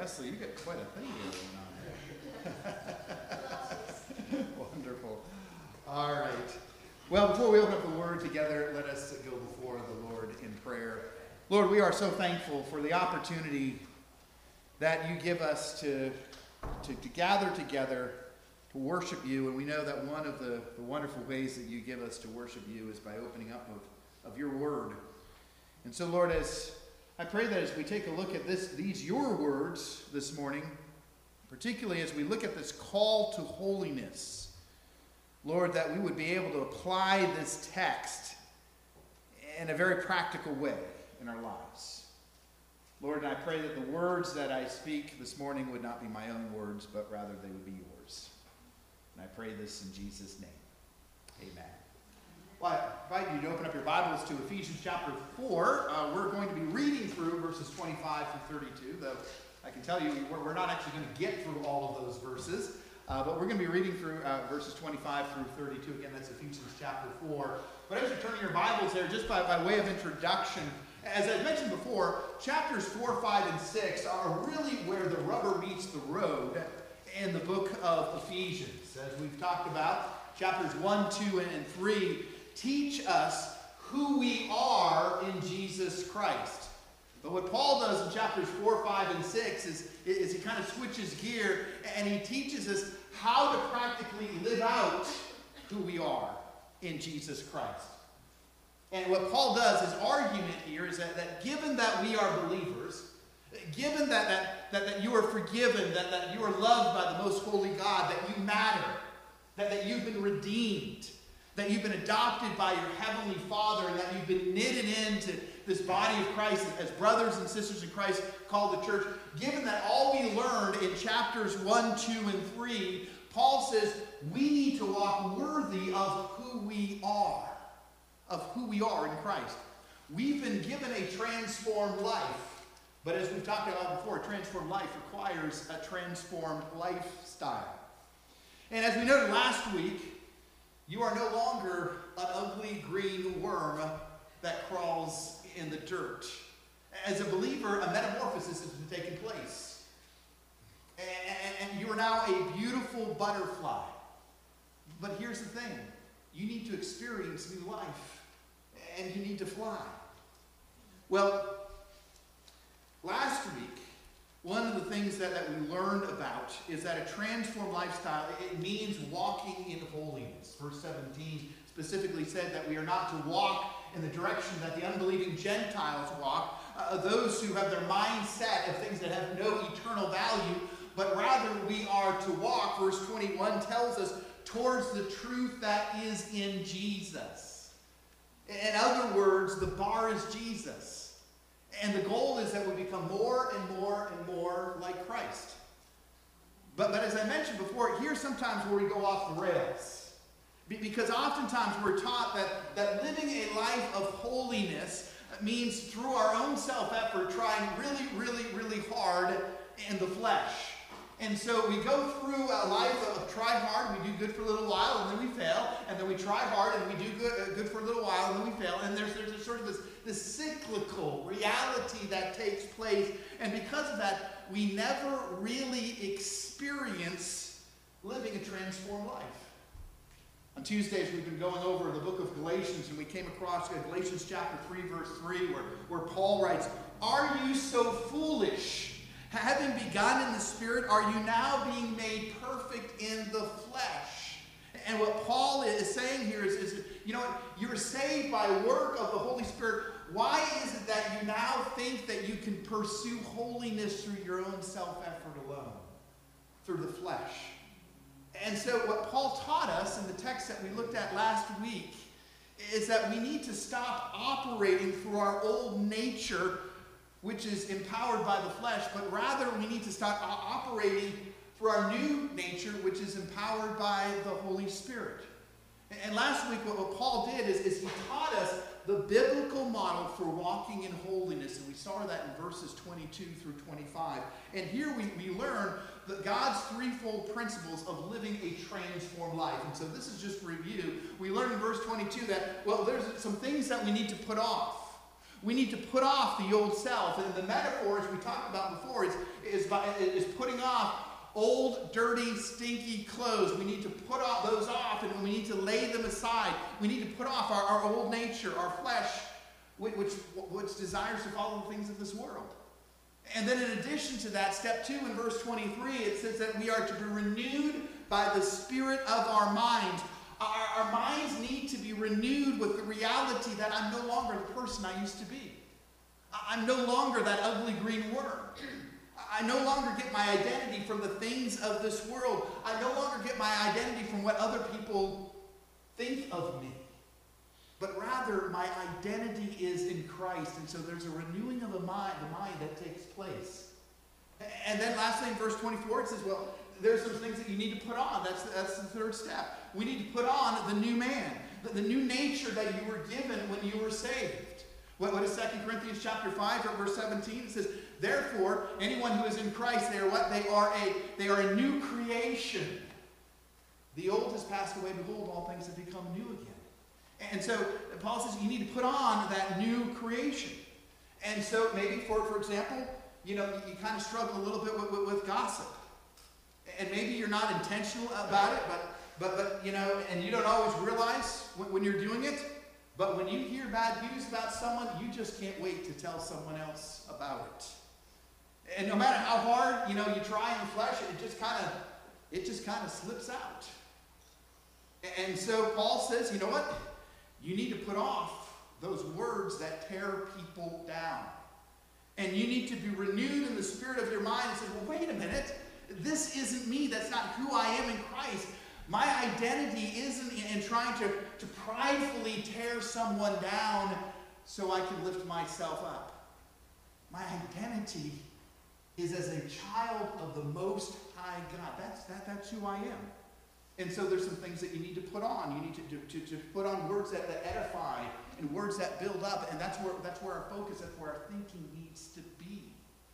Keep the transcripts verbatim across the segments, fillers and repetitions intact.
Wesley, you got quite a thing going on there. Wonderful. All right. Well, before we open up the Word together, let us go before the Lord in prayer. Lord, we are so thankful for the opportunity that you give us to, to, to gather together to worship you. And we know that one of the, the wonderful ways that you give us to worship you is by opening up of, of your Word. And so, Lord, as I pray that as we take a look at this, these your words this morning, particularly as we look at this call to holiness, Lord, that we would be able to apply this text in a very practical way in our lives. Lord, and I pray that the words that I speak this morning would not be my own words, but rather they would be yours. And I pray this in Jesus' name. Amen. Well, I invite you to open up your Bibles to Ephesians chapter four. Uh, we're going to be reading through verses twenty-five through thirty-two, though I can tell you we're, we're not actually going to get through all of those verses, uh, but we're going to be reading through uh, verses twenty-five through thirty-two. Again, that's Ephesians chapter four. But as you're turning your Bibles there, just by, by way of introduction, as I mentioned before, chapters four, five, and six are really where the rubber meets the road in the book of Ephesians. As we've talked about, chapters one, two, and three teach us who we are in Jesus Christ. But what Paul does in chapters four, five, and six is, is he kind of switches gear and he teaches us how to practically live out who we are in Jesus Christ. And what Paul does, his argument here is that, that given that we are believers, given that, that, that, that you are forgiven, that, that you are loved by the most holy God, that you matter, that, that you've been redeemed, that you've been adopted by your heavenly Father, and that you've been knitted into this body of Christ as brothers and sisters in Christ called the church. Given that all we learned in chapters one, two, and three, Paul says we need to walk worthy of who we are, of who we are in Christ. We've been given a transformed life, but as we've talked about before, a transformed life requires a transformed lifestyle. And as we noted last week, you are no longer an ugly green worm that crawls in the dirt. As a believer, a metamorphosis has been taking place. And you are now a beautiful butterfly. But here's the thing. You need to experience new life. And you need to fly. Well, last week, one of the things that, that we learned about is that a transformed lifestyle, it means walking in holiness. Verse seventeen specifically said that we are not to walk in the direction that the unbelieving Gentiles walk, uh, those who have their mind set of things that have no eternal value, but rather we are to walk, verse twenty-one tells us, towards the truth that is in Jesus. In other words, the bar is Jesus. And the goal is that we become more and more and more like Christ. But, but as I mentioned before, here's sometimes where we go off the rails. Because oftentimes we're taught that, that living a life of holiness means through our own self-effort trying really, really, really hard in the flesh. And so we go through a life of try hard, we do good for a little while, and then we fail. And then we try hard, and we do good, uh, good for a little while, and then we fail. And there's, there's a sort of this, this cyclical reality that takes place. And because of that, we never really experience living a transformed life. On Tuesdays, we've been going over the book of Galatians, and we came across Galatians chapter three, verse three, where, where Paul writes, "Are you so foolish? Having begun in the Spirit, are you now being made perfect in the flesh?" And what Paul is saying here is, is you know what? You're saved by work of the Holy Spirit. Why is it that you now think that you can pursue holiness through your own self-effort alone? Through the flesh. And so what Paul taught us in the text that we looked at last week is that we need to stop operating through our old nature, which is empowered by the flesh, but rather we need to start operating through our new nature, which is empowered by the Holy Spirit. And last week, what, what Paul did is, is he taught us the biblical model for walking in holiness, and we saw that in verses twenty-two through twenty-five. And here we, we learn that God's threefold principles of living a transformed life. And so this is just review. We learn in verse twenty-two that, well, there's some things that we need to put off. We need to put off the old self. And the metaphor, as we talked about before, is, is, by, is putting off old, dirty, stinky clothes. We need to put off those off, and we need to lay them aside. We need to put off our, our old nature, our flesh, which, which, which desires to follow the things of this world. And then in addition to that, step two in verse twenty-three, it says that we are to be renewed by the spirit of our minds. Our, our minds need to be renewed with the reality that I'm no longer the person I used to be. I'm no longer that ugly green worm. I no longer get my identity from the things of this world. I no longer get my identity from what other people think of me. But rather, my identity is in Christ. And so there's a renewing of the mind, the mind that takes place. And then lastly, in verse twenty-four, it says, well, there's some things that you need to put on. That's, that's the third step. We need to put on the new man, the, the new nature that you were given when you were saved. What, what is Second Corinthians chapter five, verse seventeen? It says, therefore, anyone who is in Christ, they are what? They are a, they are a new creation. The old has passed away. Behold, all things have become new again. And so Paul says you need to put on that new creation. And so maybe, for, for example, you know, you, you kind of struggle a little bit with, with, with gossip. And maybe you're not intentional about it, but, but, but you know, and you don't always realize when, when you're doing it. But when you hear bad news about someone, you just can't wait to tell someone else about it. And no matter how hard, you know, you try in the flesh, it just kind of, it just kind of slips out. And so Paul says, you know what? You need to put off those words that tear people down. And you need to be renewed in the spirit of your mind and say, well, wait a minute. This isn't me. That's not who I am in Christ. My identity isn't in trying to, to pridefully tear someone down so I can lift myself up. My identity is as a child of the Most High God. That's, that, that's who I am. And so there's some things that you need to put on. You need to, to, to, to put on words that, that edify and words that build up. And that's where, that's where our focus, that's where our thinking needs to be.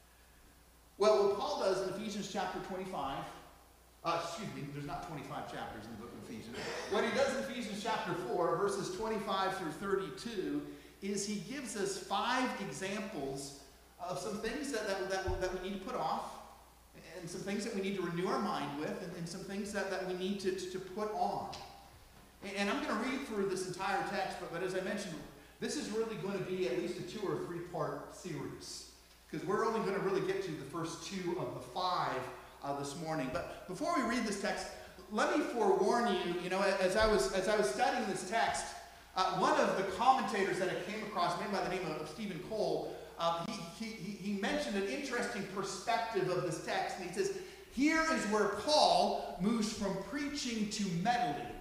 Well, what Paul does in Ephesians chapter twenty-five, uh, excuse me, there's not twenty-five chapters in the book of Ephesians. What he does in Ephesians chapter four, verses twenty-five through thirty-two, is he gives us five examples of some things that, that, that, that we need to put off, and some things that we need to renew our mind with, and, and some things that, that we need to, to put on. And, and I'm going to read through this entire text, but, but as I mentioned, this is really going to be at least a two or three part series. Because we're only going to really get to the first two of the five uh, this morning. But before we read this text, let me forewarn you, you know, as I was, as I was studying this text, uh, one of the commentators that I came across, a man by the name of Stephen Cole, Um, he, he, he mentioned an interesting perspective of this text, and he says, here is where Paul moves from preaching to meddling.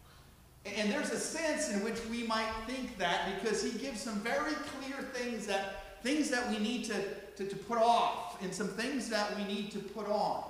And there's a sense in which we might think that, because he gives some very clear things that things that we need to, to, to put off, and some things that we need to put on.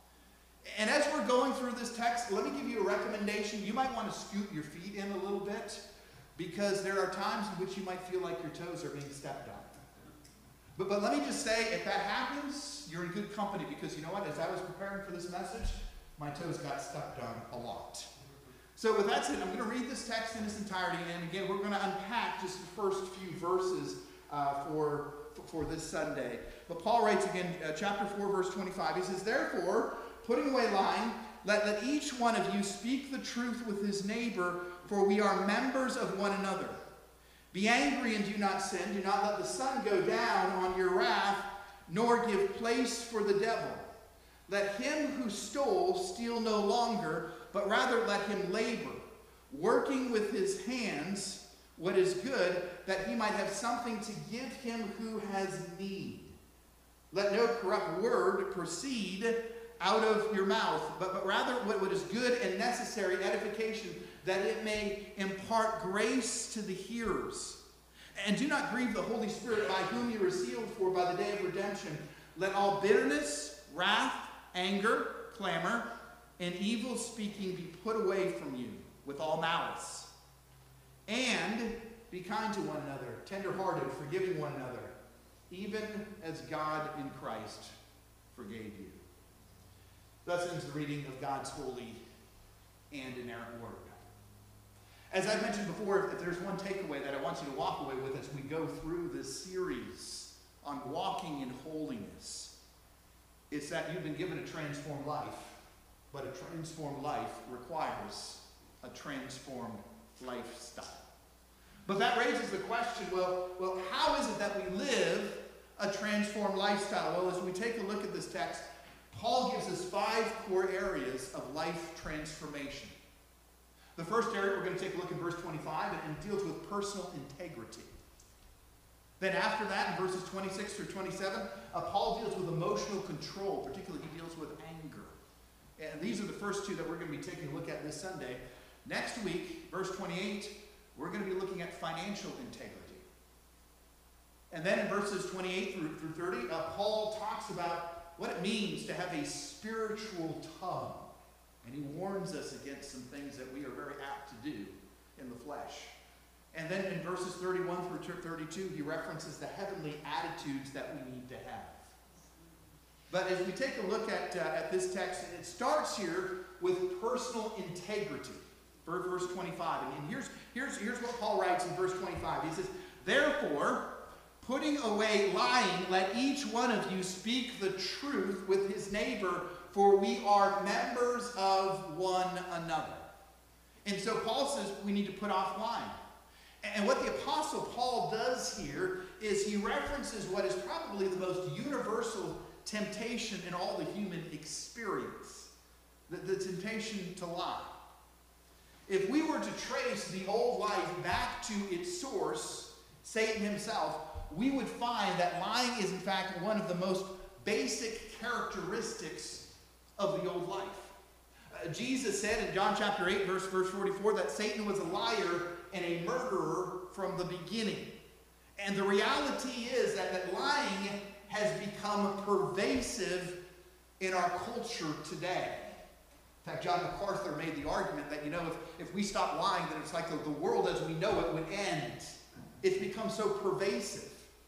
And as we're going through this text, let me give you a recommendation. You might want to scoot your feet in a little bit, because there are times in which you might feel like your toes are being stepped on. But, but let me just say, if that happens, you're in good company, because you know what? As I was preparing for this message, my toes got stepped on a lot. So with that said, I'm going to read this text in its entirety, and again, we're going to unpack just the first few verses uh, for, for this Sunday. But Paul writes again, uh, chapter four, verse twenty-five. He says, therefore, putting away lying, let, let each one of you speak the truth with his neighbor, for we are members of one another. Be angry and do not sin. Do not let the sun go down on your wrath, nor give place for the devil. Let him who stole steal no longer, but rather let him labor, working with his hands what is good, that he might have something to give him who has need. Let no corrupt word proceed out of your mouth, but, but rather what, what is good and necessary, edification, that it may impart grace to the hearers. And do not grieve the Holy Spirit, by whom you were sealed for by the day of redemption. Let all bitterness, wrath, anger, clamor, and evil speaking be put away from you with all malice. And be kind to one another, tender-hearted, forgiving one another, even as God in Christ forgave you. Thus ends the reading of God's holy and inerrant word. As I mentioned before, if there's one takeaway that I want you to walk away with as we go through this series on walking in holiness, it's that you've been given a transformed life, but a transformed life requires a transformed lifestyle. But that raises the question, well, well, how is it that we live a transformed lifestyle? Well, as we take a look at this text, Paul gives us five core areas of life transformation. The first area, we're going to take a look at verse twenty-five, and it deals with personal integrity. Then after that, in verses twenty-six through twenty-seven, uh, Paul deals with emotional control. Particularly, he deals with anger. And these are the first two that we're going to be taking a look at this Sunday. Next week, verse twenty-eight, we're going to be looking at financial integrity. And then in verses twenty-eight through, through thirty, uh, Paul talks about what it means to have a spiritual tongue. And he warns us against some things that we are very apt to do in the flesh. And then in verses thirty-one through thirty-two, he references the heavenly attitudes that we need to have. But as we take a look at, uh, at this text, it starts here with personal integrity. Verse twenty-five. And here's, here's, here's what Paul writes in verse twenty-five. He says, "Therefore, putting away lying, let each one of you speak the truth with his neighbor, for we are members of one another." And so Paul says we need to put off lying. And what the Apostle Paul does here is he references what is probably the most universal temptation in all the human experience, the, the temptation to lie. If we were to trace the old life back to its source, Satan himself, we would find that lying is in fact one of the most basic characteristics of the old life. Uh, Jesus said in John chapter eight, verse, verse forty-four, that Satan was a liar and a murderer from the beginning. And the reality is that, that lying has become pervasive in our culture today. In fact, John MacArthur made the argument that, you know, if, if we stop lying, then it's like the, the world as we know it would end. It's become so pervasive.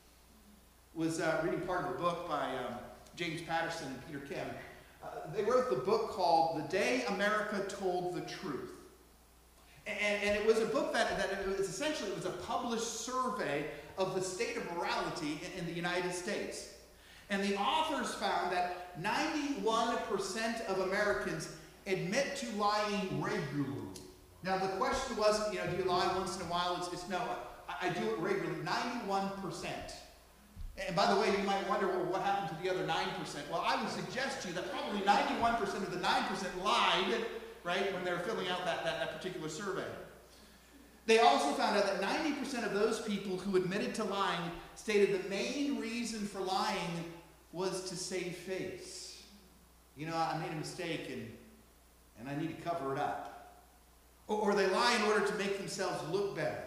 Was uh, reading part of a book by um, James Patterson and Peter Kim. Uh, they wrote the book called The Day America Told the Truth. And, and it was a book that, that it was essentially it was a published survey of the state of morality in, in the United States. And the authors found that ninety-one percent of Americans admit to lying regularly. Now the question wasn't, you know, do you lie once in a while? It's, it's no, I, I do it regularly, ninety-one percent. And by the way, you might wonder, well, what happened to the other nine percent? Well, I would suggest to you that probably ninety-one percent of the nine percent lied, right, when they were filling out that, that, that particular survey. They also found out that ninety percent of those people who admitted to lying stated the main reason for lying was to save face. You know, I made a mistake and, and I need to cover it up. Or, or they lie in order to make themselves look better.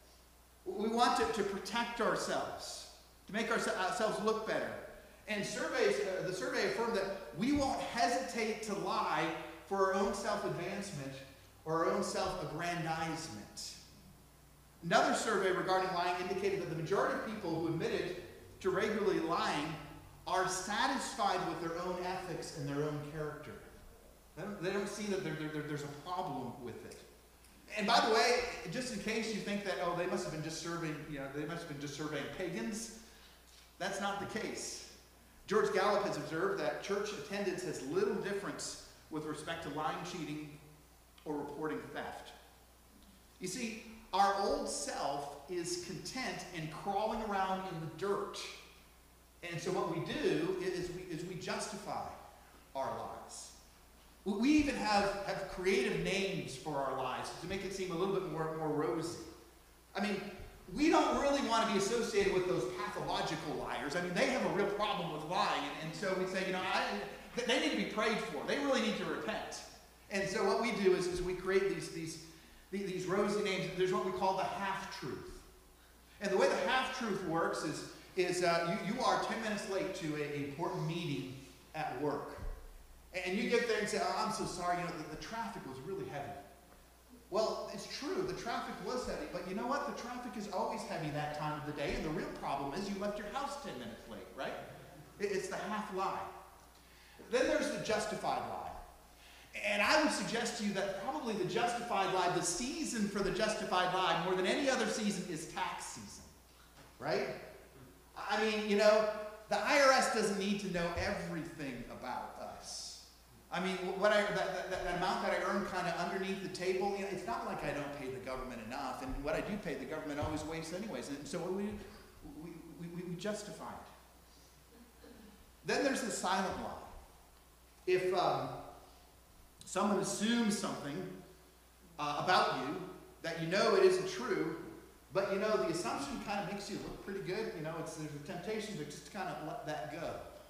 We want to, to protect ourselves, to make our, ourselves look better. And surveys, uh, the survey affirmed that we won't hesitate to lie for our own self-advancement or our own self-aggrandizement. Another survey regarding lying indicated that the majority of people who admitted to regularly lying are satisfied with their own ethics and their own character. They don't, they don't see that there, there, there's a problem with it. And by the way, just in case you think that, oh, they must have been just serving, you know, they must have been just surveying pagans, that's not the case. George Gallup has observed that church attendance has little difference with respect to lying, cheating, or reporting theft. You see, our old self is content in crawling around in the dirt. And so what we do is we, is we justify our lies. We even have, have creative names for our lies to make it seem a little bit more, more rosy. I mean, we don't really want to be associated with those pathological liars. I mean, they have a real problem with lying. And, and so we say, you know, I, they need to be prayed for. They really need to repent. And so what we do is, is we create these, these, these rosy names. There's what we call the half-truth. And the way the half-truth works is, is uh, you, you are ten minutes late to an important meeting at work. And you get there and say, oh, I'm so sorry, you know, the, the traffic was really heavy. Well, it's true, the traffic was heavy, but you know what? The traffic is always heavy that time of the day, and the real problem is you left your house ten minutes late, right? It's the half lie. Then there's the justified lie. And I would suggest to you that probably the justified lie, the season for the justified lie, more than any other season, is tax season. Right? I mean, you know, the I R S doesn't need to know everything about us. I mean, what I, that, that, that amount that I earn kind of underneath the table, you know, it's not like I don't pay the government enough. And what I do pay the government always wastes anyways. And so we, we, we, we justify it. Then there's the silent lie. If um, someone assumes something uh, about you that you know it isn't true, but you know the assumption kind of makes you look pretty good, you know, it's, there's a temptation to just kind of let that go.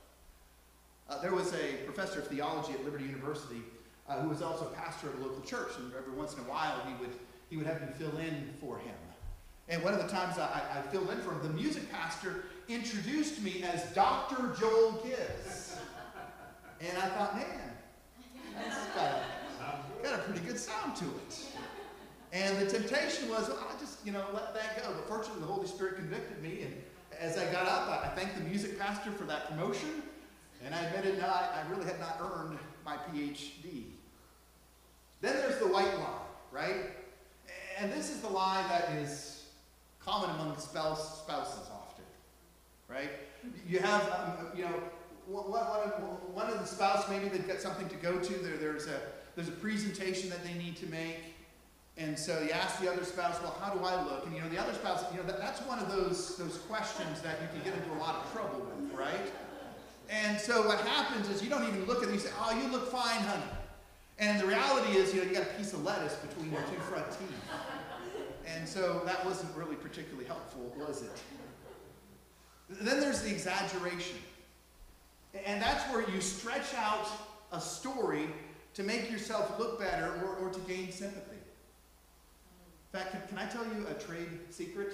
Uh, there was a professor of theology at Liberty University uh, who was also pastor of a local church, and every once in a while he would, he would have me fill in for him. And one of the times I, I filled in for him, the music pastor introduced me as Doctor Joel Gibbs. And I thought, man, that's got a, got a pretty good sound to it. And the temptation was, well, I'll just, you know, let that go. But fortunately, the Holy Spirit convicted me. And as I got up, I, I thanked the music pastor for that promotion. And I admitted, no, I, I really had not earned my P H D. Then there's the white lie, right? And this is the lie that is common among spouse, spouses often, right? You have, um, you know, one, one, one of the spouse, maybe they've got something to go to. There, there's a there's a presentation that they need to make. And so you ask the other spouse, well, how do I look? And, you know, the other spouse, you know, that, that's one of those, those questions that you can get into a lot of trouble with, right? And so what happens is you don't even look at it, you say, oh, you look fine, honey. And the reality is, you know, you got a piece of lettuce between your two front teeth. And so that wasn't really particularly helpful, was it? Then there's the exaggeration. And that's where you stretch out a story to make yourself look better or, or to gain sympathy. In fact, can, can I tell you a trade secret?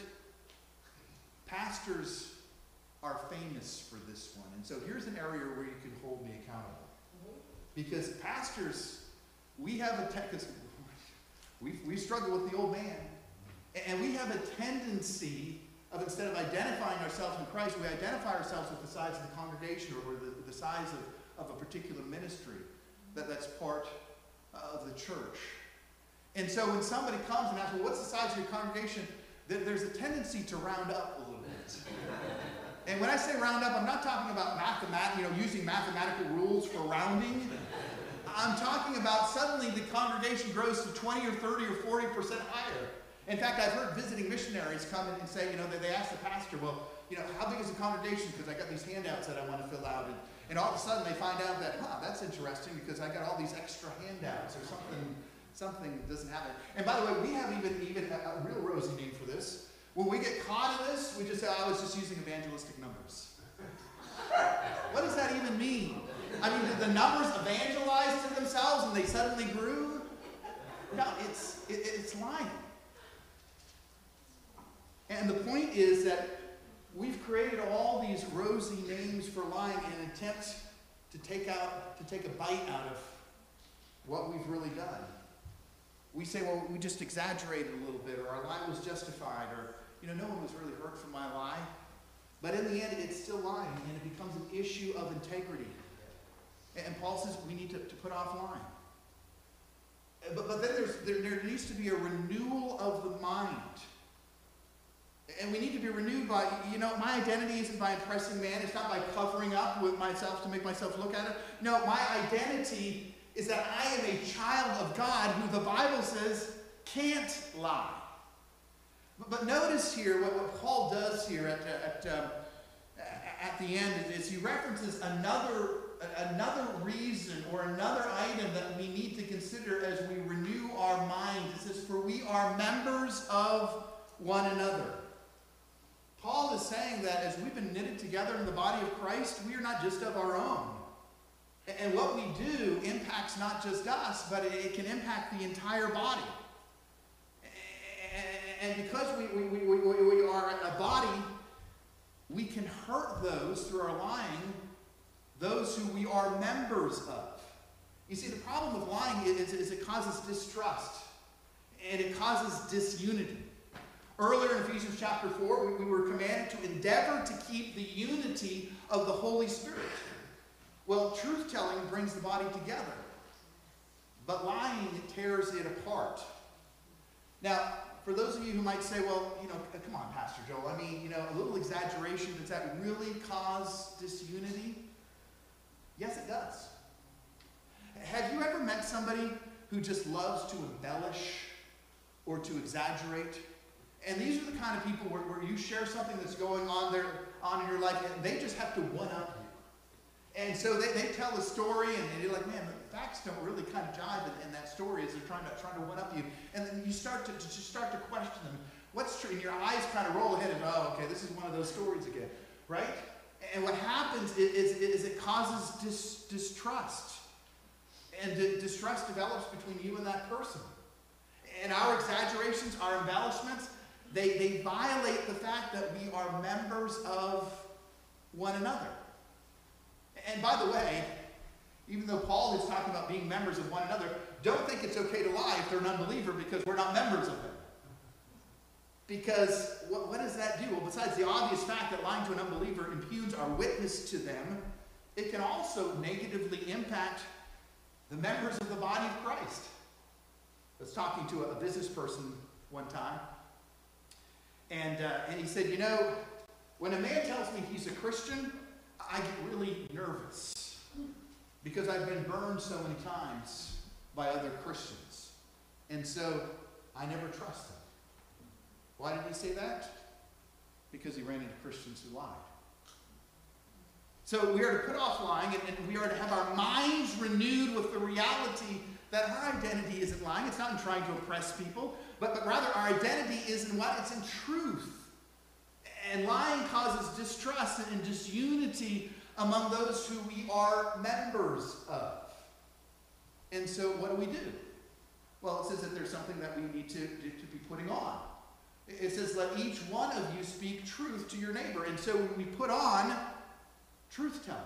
Pastors are famous for this one. And so here's an area where you can hold me accountable. Because pastors, we have a te- we we struggle with the old man. And we have a tendency of, instead of identifying ourselves in Christ, we identify ourselves with the size of the congregation or the, the size of, of a particular ministry that, that's part of the church. And so when somebody comes and asks, well, what's the size of your congregation? There's a tendency to round up a little bit. And when I say round up, I'm not talking about mathemat- you know, using mathematical rules for rounding. I'm talking about suddenly the congregation grows to twenty or thirty or forty percent higher. In fact, I've heard visiting missionaries come in and say, you know, they, they ask the pastor, well, you know, how big is the congregation? Because I got these handouts that I want to fill out. And, and all of a sudden they find out that, huh, that's interesting because I got all these extra handouts or something, something doesn't happen. And by the way, we have even, even a, a real rosy name for this. When we get caught in this, we just say, oh, I was just using evangelistic numbers. What does that even mean? I mean, did the numbers evangelize to themselves and they suddenly grew? No, it's, it, it's lying. And the point is that we've created all these rosy names for lying in an attempt to take out, to take a bite out of what we've really done. We say, well, we just exaggerated a little bit, or our lie was justified, or, you know, no one was really hurt from my lie. But in the end, it's still lying, and it becomes an issue of integrity. And Paul says we need to, to put off lying. But, but then there's, there, there needs to be a renewal of the mind. And we need to be renewed by, you know, my identity isn't by impressing man. It's not by covering up with myself to make myself look at it. No, my identity is that I am a child of God who the Bible says can't lie. But, but notice here what, what Paul does here at, at, um, at the end is he references another, another reason or another item that we need to consider as we renew our minds. It says, for we are members of one another. Paul is saying that as we've been knitted together in the body of Christ, we are not just of our own. And what we do impacts not just us, but it can impact the entire body. And because we, we, we, we are a body, we can hurt those through our lying, those who we are members of. You see, the problem with lying is, is it causes distrust, and it causes disunity. Earlier in Ephesians chapter four, we, we were commanded to endeavor to keep the unity of the Holy Spirit. Well, truth-telling brings the body together. but lying tears it apart. Now, for those of you who might say, well, you know, come on, Pastor Joel, I mean, you know, a little exaggeration, does that really cause disunity? Yes, it does. Have you ever met somebody who just loves to embellish or to exaggerate? And these are the kind of people where, where you share something that's going on there on in your life, and they just have to one-up you. And so they, they tell a story, and you're like, man, the facts don't really kind of jive in, in that story as they're trying to trying to one-up you. And then you start to, to just start to question them. What's true? And your eyes kind of roll ahead and, oh, okay, this is one of those stories again, right? And what happens is, is, is it causes dis, distrust. And d- distrust develops between you and that person. And our exaggerations, our embellishments, they, they violate the fact that we are members of one another. And by the way, even though Paul is talking about being members of one another, don't think it's okay to lie if they're an unbeliever because we're not members of them. Because what, what does that do? Well, besides the obvious fact that lying to an unbeliever impugns our witness to them, it can also negatively impact the members of the body of Christ. I was talking to a, a business person one time, and, uh, and he said, you know, when a man tells me he's a Christian, I get really nervous because I've been burned so many times by other Christians. And so I never trust them. Why did he say that? Because he ran into Christians who lied. So we are to put off lying, and, and we are to have our minds renewed with the reality that our identity isn't lying. It's not in trying to impress people, but, but rather our identity is in what? It's in truth. And lying causes distrust and disunity among those who we are members of. And so what do we do? Well, it says that there's something that we need to, to, to be putting on. It says, let each one of you speak truth to your neighbor. And so we put on truth-telling.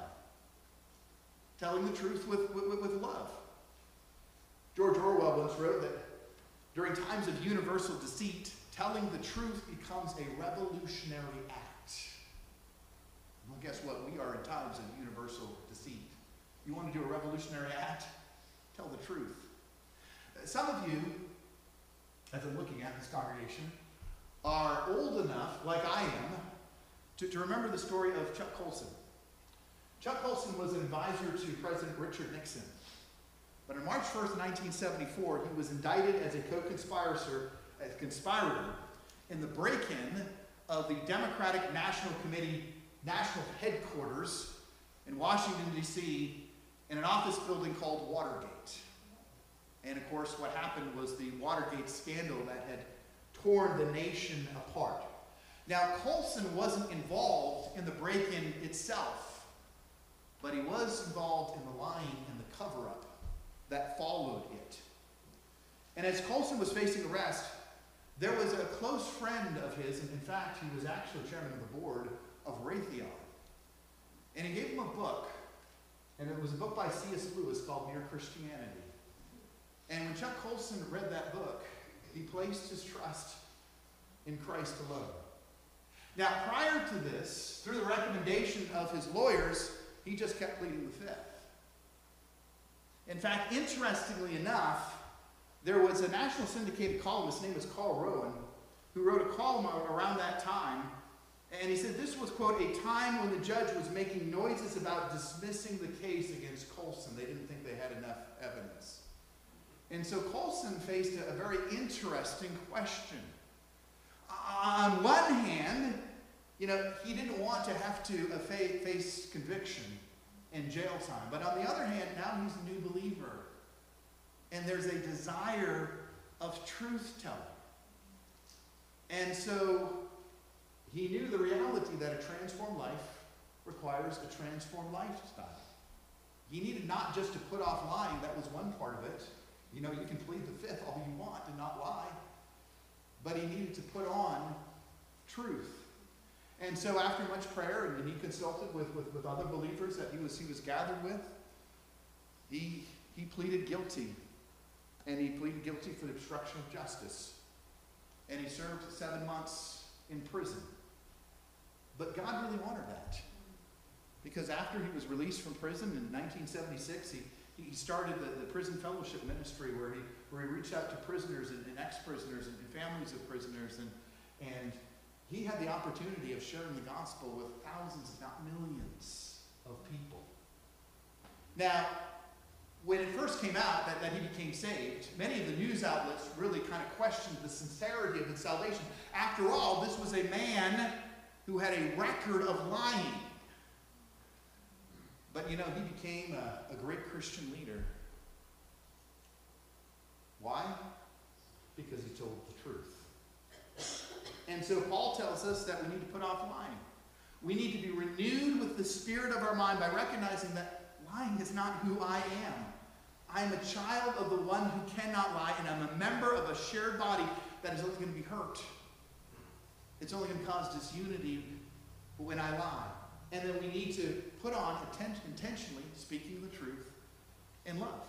Telling the truth with, with, with love. George Orwell once wrote that during times of universal deceit, telling the truth becomes a revolutionary act. Well, guess what? We are in times of universal deceit. You want to do a revolutionary act? Tell the truth. Some of you, as I'm looking at this congregation, are old enough, like I am, to, to remember the story of Chuck Colson. Chuck Colson was an advisor to President Richard Nixon. But on March first, nineteen seventy-four, he was indicted as a co-conspirator a conspirator in the break-in of the Democratic National Committee national headquarters in Washington, D C, in an office building called Watergate. And of course, what happened was the Watergate scandal that had torn the nation apart. Now, Colson wasn't involved in the break-in itself, but he was involved in the lying and the cover-up that followed it. And as Colson was facing arrest, there was a close friend of his, and in fact, he was actually chairman of the board of Raytheon. And he gave him a book, and it was a book by C S Lewis called Mere Christianity. And when Chuck Colson read that book, he placed his trust in Christ alone. Now, prior to this, through the recommendation of his lawyers, he just kept pleading the fifth. In fact, interestingly enough, there was a national syndicated columnist, his name was Carl Rowan, who wrote a column around that time, and he said this was, quote, a time when the judge was making noises about dismissing the case against Colson. They didn't think they had enough evidence. And so Colson faced a, a very interesting question. On one hand, you know, he didn't want to have to uh, face conviction and jail time. But on the other hand, now he's a new believer. And there's a desire of truth-telling. And so he knew the reality that a transformed life requires a transformed lifestyle. He needed not just to put off lying, that was one part of it. You know, you can plead the fifth all you want and not lie. But he needed to put on truth. And so after much prayer, and he consulted with, with, with other believers that he was, he was gathered with, he, he pleaded guilty. And he pleaded guilty for the obstruction of justice. And he served seven months in prison. But God really wanted that. Because after he was released from prison in nineteen seventy-six, he, He started the, the prison fellowship ministry where he, where he reached out to prisoners and, and ex-prisoners and, and families of prisoners. And, and he had the opportunity of sharing the gospel with thousands, if not millions, of people. Now, when it first came out that, that he became saved, many of the news outlets really kind of questioned the sincerity of his salvation. After all, this was a man who had a record of lying. But, you know, he became a, a great Christian leader. Why? Because he told the truth. And so Paul tells us that we need to put off lying. We need to be renewed with the spirit of our mind by recognizing that lying is not who I am. I am a child of the one who cannot lie, and I'm a member of a shared body that is only going to be hurt. It's only going to cause disunity when I lie. And then we need to put on attention, intentionally speaking the truth in love.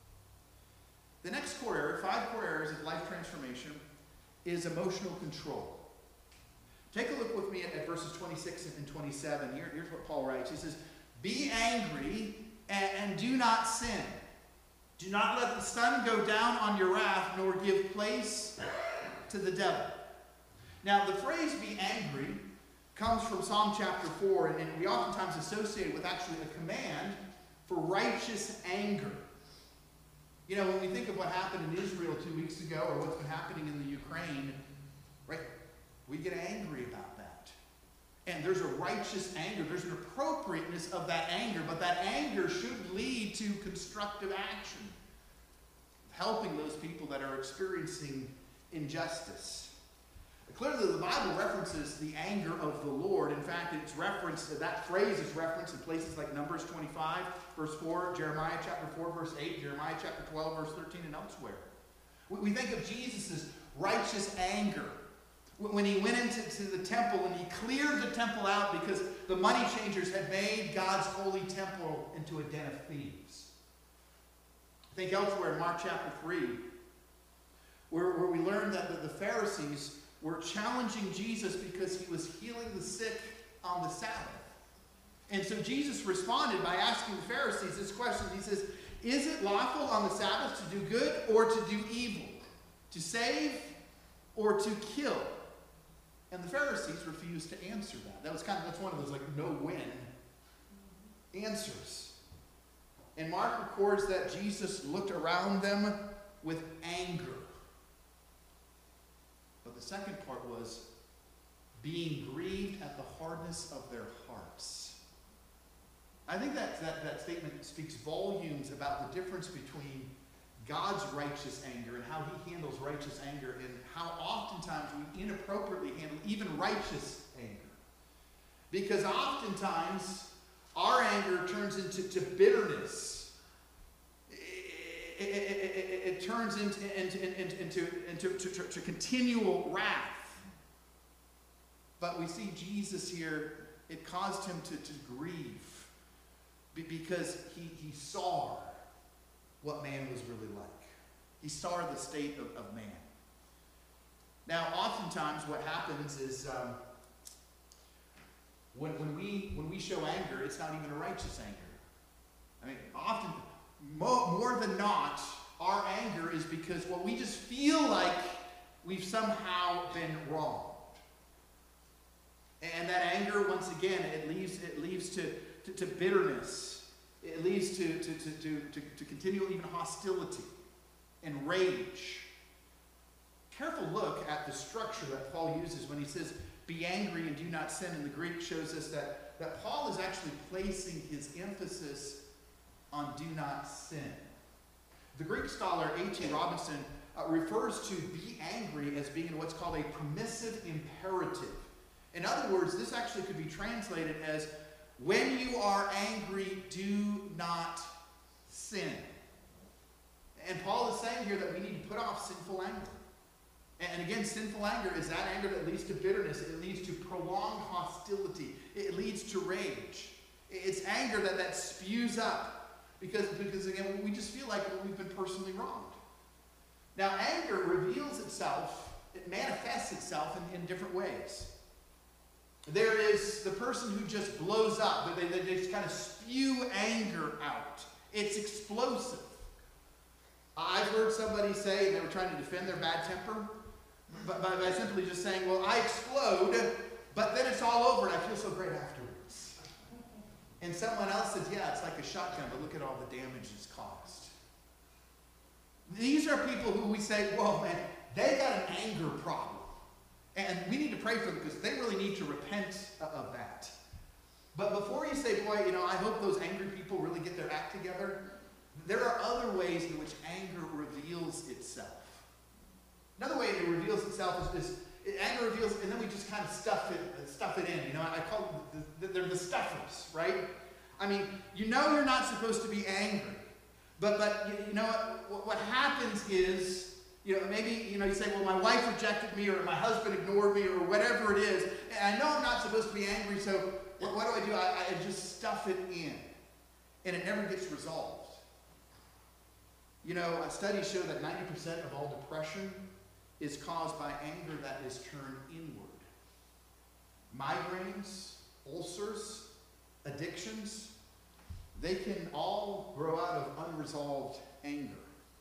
The next core area, five core areas of life transformation, is emotional control. Take a look with me at, at verses twenty-six and twenty-seven. Here, here's what Paul writes. He says, "Be angry and, and do not sin. Do not let the sun go down on your wrath, nor give place to the devil." Now, the phrase "be angry" comes from Psalm chapter four, and, and we oftentimes associate it with actually a command for righteous anger. You know, when we think of what happened in Israel two weeks ago, or what's been happening in the Ukraine, right, we get angry about that. And there's a righteous anger. There's an appropriateness of that anger, but that anger should lead to constructive action, helping those people that are experiencing injustice. Clearly, the Bible references the anger of the Lord. In fact, it's referenced, that phrase is referenced in places like Numbers twenty-five, verse four, Jeremiah chapter four, verse eight, Jeremiah chapter twelve, verse thirteen, and elsewhere. We think of Jesus' righteous anger when he went into to the temple and he cleared the temple out because the money changers had made God's holy temple into a den of thieves. Think elsewhere in Mark chapter three, where, where we learn that the, the Pharisees were challenging Jesus because he was healing the sick on the Sabbath. And so Jesus responded by asking the Pharisees this question. He says, "Is it lawful on the Sabbath to do good or to do evil? To save or to kill?" And the Pharisees refused to answer that. That was kind of, that's one of those like no-win answers. And Mark records that Jesus looked around them with anger. But the second part was being grieved at the hardness of their hearts. I think that, that, that statement speaks volumes about the difference between God's righteous anger and how he handles righteous anger, and how oftentimes we inappropriately handle even righteous anger. Because oftentimes our anger turns into to bitterness. It, it, it, it, it turns into, into, into, into, into to, to, to continual wrath. But we see Jesus here, it caused him to, to grieve because he, he saw what man was really like. He saw the state of, of man. Now, oftentimes what happens is um, when, when, we, when we show anger, it's not even a righteous anger. I mean, often, mo- more than not, our anger is because, well, we just feel like we've somehow been wronged. And that anger, once again, it leads, it leads to, to, to bitterness. It leads to, to, to, to, to, to continual even hostility and rage. Careful look at the structure that Paul uses when he says, "Be angry and do not sin." In the Greek shows us that, that Paul is actually placing his emphasis on do not sin. The Greek scholar A T Robinson uh, refers to be angry as being what's called a permissive imperative. In other words, this actually could be translated as, when you are angry, do not sin. And Paul is saying here that we need to put off sinful anger. And again, sinful anger is that anger that leads to bitterness. It leads to prolonged hostility. It leads to rage. It's anger that, that spews up because, because, again, we just feel like we've been personally wronged. Now, anger reveals itself, it manifests itself in, in different ways. There is the person who just blows up. They, they, they just kind of spew anger out. It's explosive. I've heard somebody say, and they were trying to defend their bad temper, but by, by simply just saying, well, I explode, but then it's all over and I feel so great afterwards. And someone else says, yeah, it's like a shotgun, but look at all the damage it's caused. These are people who we say, whoa, man, they got an anger problem. And we need to pray for them because they really need to repent of that. But before you say, boy, you know, I hope those angry people really get their act together, there are other ways in which anger reveals itself. Another way it reveals itself is, is anger reveals, and then we just kind of stuff it, stuff it in. You know, I call them the, the, they're the stuffers, right? I mean, you know you're not supposed to be angry, but but you, you know what, what happens is, you know, maybe you know you say, well, my wife rejected me, or my husband ignored me, or whatever it is, and I know I'm not supposed to be angry, so what, what do I do? I, I just stuff it in, and it never gets resolved. You know, studies show that ninety percent of all depression is caused by anger that is turned inward. Migraines, ulcers, addictions, they can all grow out of unresolved anger.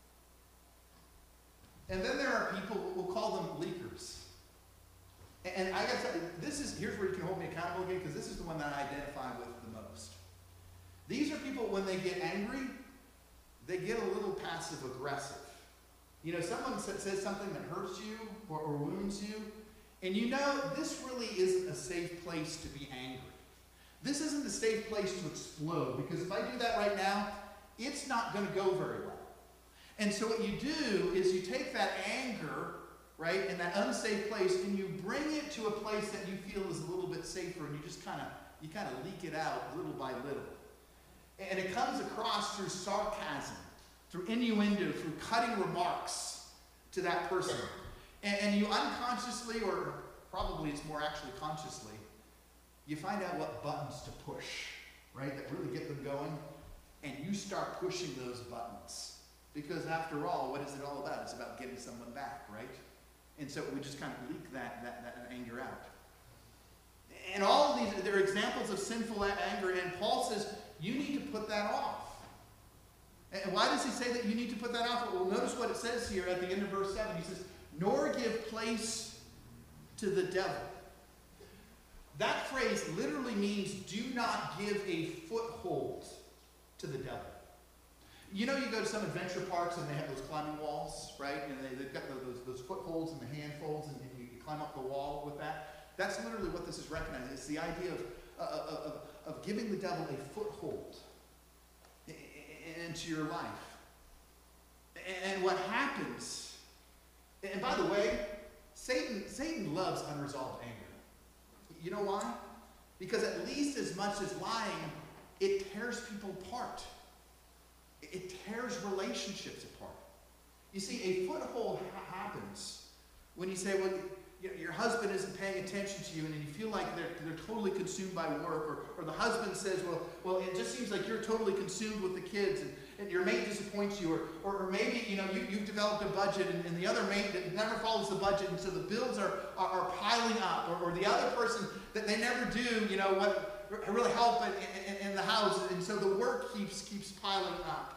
And then there are people, we'll call them leakers. And I gotta tell you, this is, here's where you can hold me accountable again, because this is the one that I identify with the most. These are people, when they get angry, they get a little passive aggressive. You know, someone says something that hurts you or, or wounds you, and you know this really isn't a safe place to be angry. This isn't a safe place to explode, because if I do that right now, it's not going to go very well. And so what you do is you take that anger, right, in that unsafe place, and you bring it to a place that you feel is a little bit safer, and you just kind of, you kind of leak it out little by little. And it comes across through sarcasm, through innuendo, through cutting remarks to that person. And, and you unconsciously, or probably it's more actually consciously, you find out what buttons to push, right, that really get them going, and you start pushing those buttons. Because after all, what is it all about? It's about getting someone back, right? And so we just kind of leak that, that, that anger out. And all of these, there are examples of sinful anger, and Paul says, you need to put that off. And why does he say that you need to put that off? Well, notice what it says here at the end of verse seven. He says, nor give place to the devil. That phrase literally means do not give a foothold to the devil. You know, you go to some adventure parks and they have those climbing walls, right? And they, they've got those, those footholds and the handfolds, and you climb up the wall with that. That's literally what this is recognizing. It's the idea of, uh, of, of giving the devil a foothold into your life. And what happens, and by the way, Satan, Satan loves unresolved anger. You know why? Because at least as much as lying, it tears people apart. It tears relationships apart. You see, a foothold ha- happens when you say, well, you know, your husband isn't paying attention to you, and you feel like they're, they're totally consumed by work, or, or the husband says, well, well, it just seems like you're totally consumed with the kids, and, and your mate disappoints you, or, or, or maybe, you know, you, you've developed a budget, and, and the other mate that never follows the budget, and so the bills are, are, are piling up, or, or the other person that they never do, you know, what really help in, in, in the house, and so the work keeps, keeps piling up.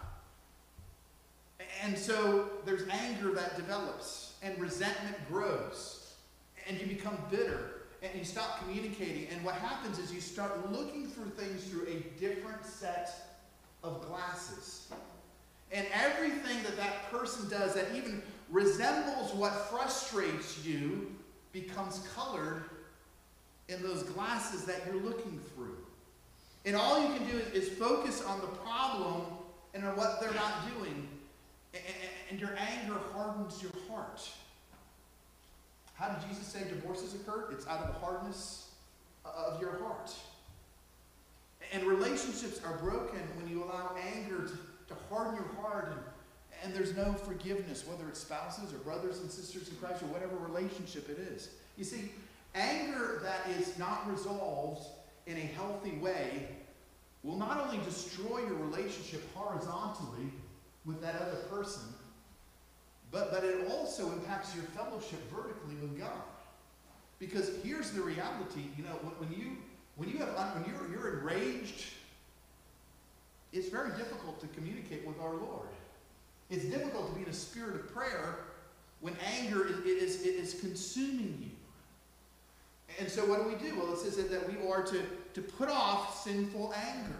And so there's anger that develops, and resentment grows. And you become bitter, and you stop communicating. And what happens is you start looking through things through a different set of glasses. And everything that that person does that even resembles what frustrates you becomes colored in those glasses that you're looking through. And all you can do is, is focus on the problem and on what they're not doing. And, and your anger hardens your heart. How did Jesus say divorces occur? It's out of the hardness of your heart. And relationships are broken when you allow anger to, to harden your heart, and, and there's no forgiveness, whether it's spouses or brothers and sisters in Christ or whatever relationship it is. You see, anger that is not resolved in a healthy way will not only destroy your relationship horizontally with that other person, But, but it also impacts your fellowship vertically with God. Because here's the reality, you know, when, when you when you have when you're you're enraged, it's very difficult to communicate with our Lord. It's difficult to be in a spirit of prayer when anger is, is, is consuming you. And so what do we do? Well, it says that we are to, to put off sinful anger.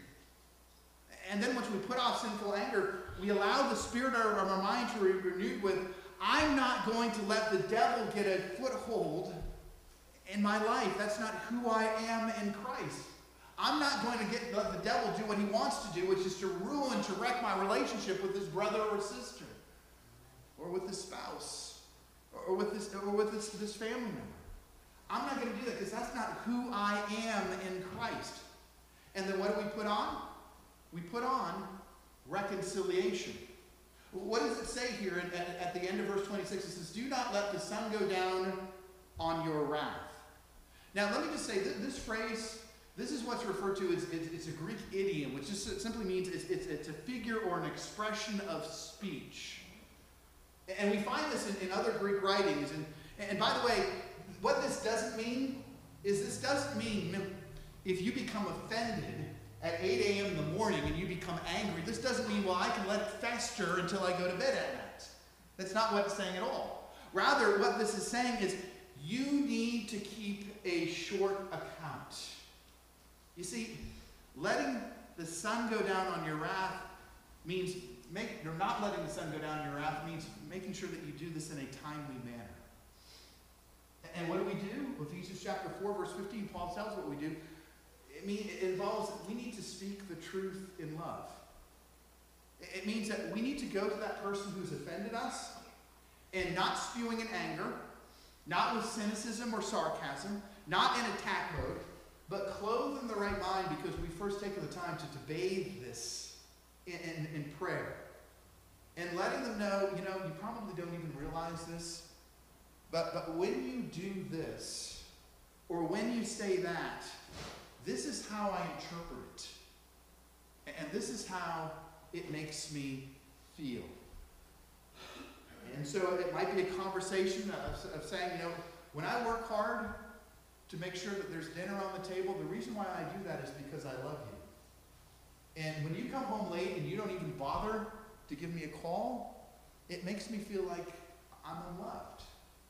And then once we put off sinful anger, we allow the spirit of our mind to be renewed with, I'm not going to let the devil get a foothold in my life. That's not who I am in Christ. I'm not going to get let the devil do what he wants to do, which is to ruin, to wreck my relationship with this brother or sister, or with this spouse, or with this, or with this, this family member. I'm not going to do that because that's not who I am in Christ. And then what do we put on? We put on reconciliation. What does it say here at, at the end of verse twenty-six? It says, do not let the sun go down on your wrath. Now, let me just say, that this phrase, this is what's referred to as, it's, it's a Greek idiom, which just simply means it's, it's, it's a figure or an expression of speech. And we find this in, in other Greek writings. And, and by the way, what this doesn't mean is this doesn't mean if you become offended at eight a.m. in the morning and you become angry, this doesn't mean, well, I can let it fester until I go to bed at night. That's not what it's saying at all. Rather, what this is saying is you need to keep a short account. You see, letting the sun go down on your wrath means, make, you're not letting the sun go down on your wrath means making sure that you do this in a timely manner. And what do we do? Ephesians chapter four, verse fifteen, Paul tells us what we do. It, mean, it involves, we need to speak the truth in love. It means that we need to go to that person who's offended us and not spewing in anger, not with cynicism or sarcasm, not in attack mode, but clothed in the right mind because we first taken the time to, to bathe this in, in, in prayer. And letting them know, you know, you probably don't even realize this, but, but when you do this, or when you say that, this is how I interpret it. And this is how it makes me feel. And so it might be a conversation of, of saying, you know, when I work hard to make sure that there's dinner on the table, the reason why I do that is because I love you. And when you come home late and you don't even bother to give me a call, it makes me feel like I'm unloved.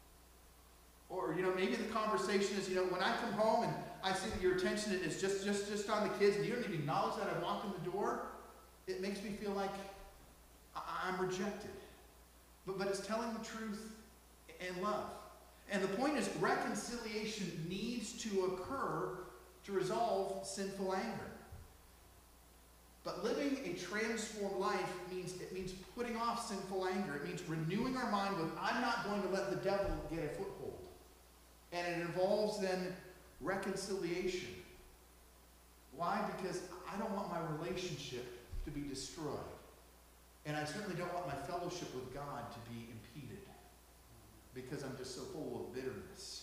Or, you know, maybe the conversation is, you know, when I come home and I see that your attention is just, just, just on the kids and you don't even acknowledge that I walked in the door, it makes me feel like I'm rejected. But, but it's telling the truth in love. And the point is, reconciliation needs to occur to resolve sinful anger. But living a transformed life means it means putting off sinful anger. It means renewing our mind with, I'm not going to let the devil get a foothold. And it involves then reconciliation. Why? Because I don't want my relationship to be destroyed. And I certainly don't want my fellowship with God to be impeded because I'm just so full of bitterness.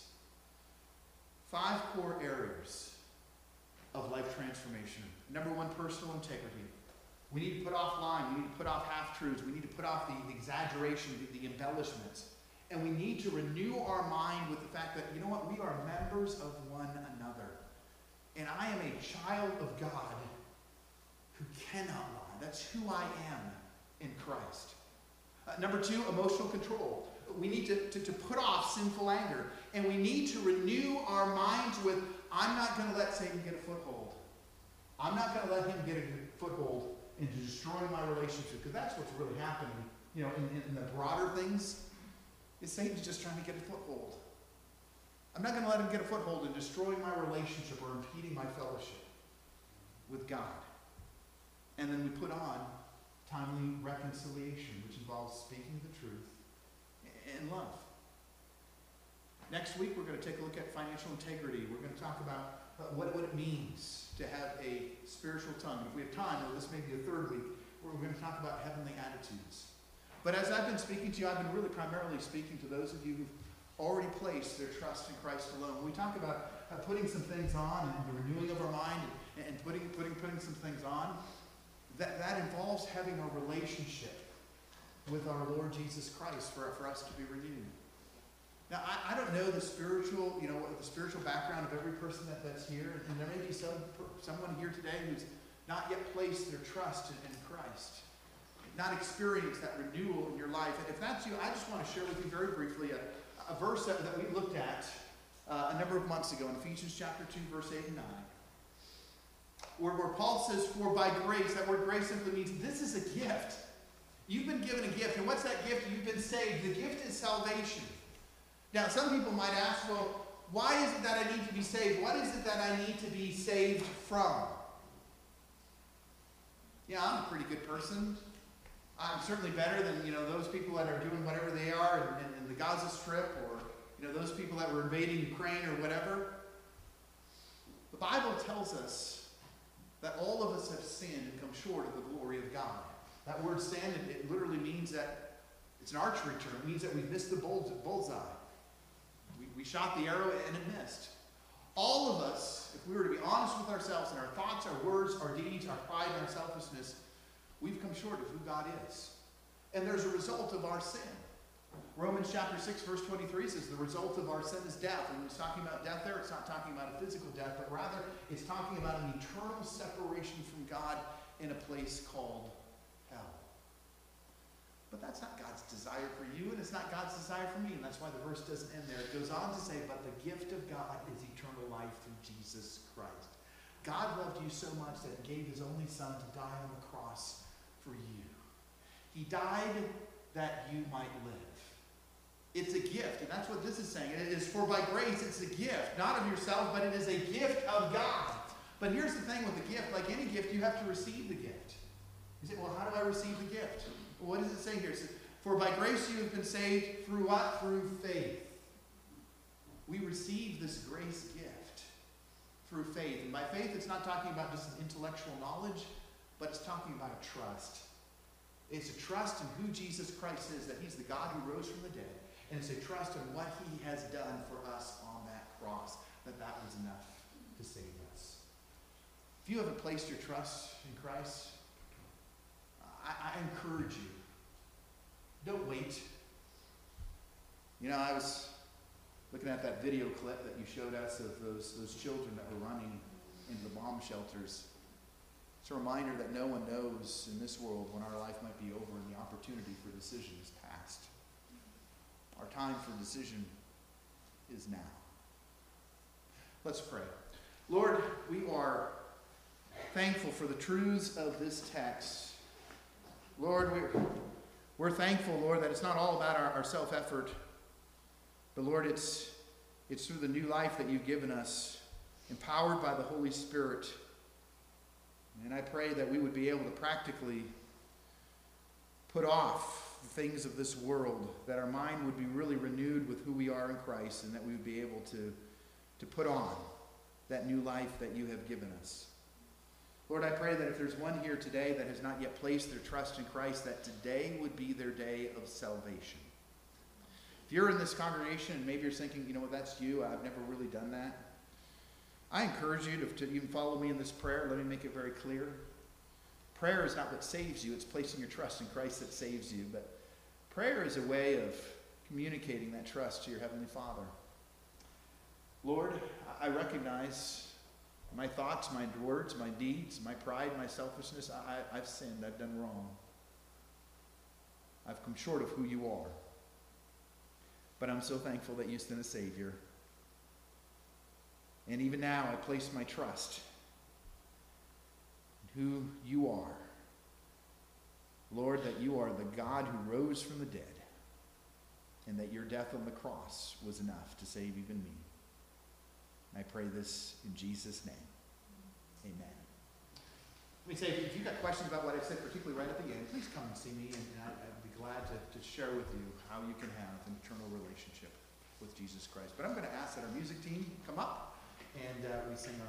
Five core areas of life transformation. Number one, personal integrity. We need to put off lying. We need to put off half-truths. We need to put off the, the exaggeration, the, the embellishments. And we need to renew our mind with the fact that, you know what, we are members of one another. And I am a child of God who cannot lie. That's who I am in Christ. Uh, number two, emotional control. We need to, to, to put off sinful anger. And we need to renew our minds with, I'm not going to let Satan get a foothold. I'm not going to let him get a foothold into destroying my relationship, because that's what's really happening, you know, in, in, in the broader things. Is Satan's just trying to get a foothold. I'm not going to let him get a foothold in destroying my relationship or impeding my fellowship with God. And then we put on timely reconciliation, which involves speaking the truth in love. Next week, we're going to take a look at financial integrity. We're going to talk about uh, what, what it means to have a spiritual tongue. If we have time, or this may be the third week, where we're going to talk about heavenly attitudes. But as I've been speaking to you, I've been really primarily speaking to those of you who've already placed their trust in Christ alone. When we talk about uh, putting some things on and the renewing of our mind and, and putting, putting, putting some things on, that, that involves having a relationship with our Lord Jesus Christ for, for us to be renewed. Now, I, I don't know the spiritual, you know, the spiritual background of every person that, that's here, and there may be some someone here today who's not yet placed their trust in, in Christ, not experienced that renewal in your life. And if that's you, I just want to share with you very briefly a, a verse that, that we looked at uh, a number of months ago in Ephesians chapter two, verse eight and nine. Where, where Paul says, for by grace, that word grace simply means this is a gift. You've been given a gift. And what's that gift? You've been saved. The gift is salvation. Now, some people might ask, well, why is it that I need to be saved? What is it that I need to be saved from? Yeah, I'm a pretty good person. I'm certainly better than, you know, those people that are doing whatever they are in, in, in the Gaza Strip, or, you know, those people that were invading Ukraine or whatever. The Bible tells us that all of us have sinned and come short of the glory of God. That word stand, it, it literally means that it's an archery term. It means that we missed the bull's, bullseye. We, we shot the arrow and it missed. All of us, if we were to be honest with ourselves and our thoughts, our words, our deeds, our pride, and our selfishness, we've come short of who God is. And there's a result of our sin. Romans chapter six, verse twenty-three says the result of our sin is death. And when it's talking about death there, it's not talking about a physical death, but rather it's talking about an eternal separation from God in a place called hell. But that's not God's desire for you, and it's not God's desire for me. And that's why the verse doesn't end there. It goes on to say, but the gift of God is eternal life through Jesus Christ. God loved you so much that he gave his only son to die on the cross for you. He died that you might live. It's a gift, and that's what this is saying. It is for by grace, it's a gift, not of yourself, but it is a gift of God. But here's the thing with the gift. Like any gift, you have to receive the gift. You say, well, how do I receive the gift? Well, what does it say here? It says, for by grace you have been saved through what? Through faith. We receive this grace gift through faith. And by faith, it's not talking about just an intellectual knowledge, but it's talking about a trust. It's a trust in who Jesus Christ is, that he's the God who rose from the dead. And it's a trust in what he has done for us on that cross, that that was enough to save us. If you haven't placed your trust in Christ, I, I encourage you, don't wait. You know, I was looking at that video clip that you showed us of those, those children that were running into the bomb shelters. It's a reminder that no one knows in this world when our life might be over and the opportunity for decision is past. Our time for decision is now. Let's pray. Lord, we are thankful for the truths of this text. Lord, we're, we're thankful, Lord, that it's not all about our, our self-effort, but Lord, it's, it's through the new life that you've given us, empowered by the Holy Spirit. And I pray that we would be able to practically put off the things of this world, that our mind would be really renewed with who we are in Christ, and that we would be able to, to put on that new life that you have given us. Lord, I pray that if there's one here today that has not yet placed their trust in Christ, that today would be their day of salvation. If you're in this congregation and maybe you're thinking, you know what, that's you, I've never really done that, I encourage you to, to even follow me in this prayer. Let me make it very clear. Prayer is not what saves you. It's placing your trust in Christ that saves you. But prayer is a way of communicating that trust to your Heavenly Father. Lord, I recognize my thoughts, my words, my deeds, my pride, my selfishness. I, I've sinned. I've done wrong. I've come short of who you are. But I'm so thankful that you sent a Savior. And even now, I place my trust in who you are. Lord, that you are the God who rose from the dead, and that your death on the cross was enough to save even me. I pray this in Jesus' name. Amen. Let me say, if you've got questions about what I said, particularly right at the end, please come and see me, and I, I'd be glad to, to share with you how you can have an eternal relationship with Jesus Christ. But I'm going to ask that our music team come up, and uh, we sing our